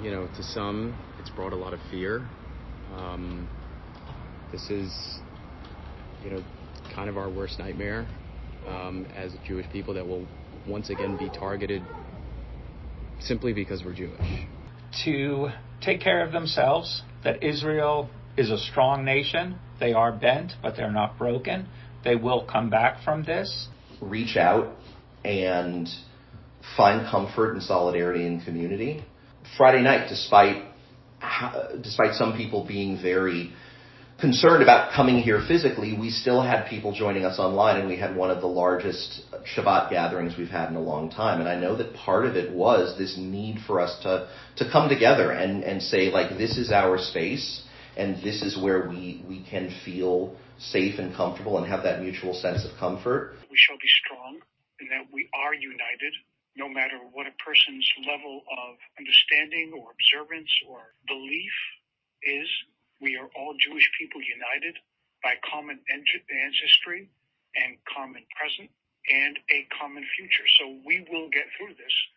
To some, it's brought a lot of fear. This is, kind of our worst nightmare as Jewish people, that will once again be targeted simply because we're Jewish. To take care of themselves, that Israel is a strong nation. They are bent, but they're not broken. They will come back from this. Reach out and find comfort and solidarity in community. Friday night, despite some people being very concerned about coming here physically, we still had people joining us online, and we had one of the largest Shabbat gatherings we've had in a long time. And I know that part of it was this need for us to come together and say, like, this is our space, and this is where we can feel safe and comfortable and have that mutual sense of comfort. We shall be strong in that we are united, no matter what a person's level of understanding or observance or belief is. We are all Jewish people united by common ancestry and common present and a common future. So we will get through this.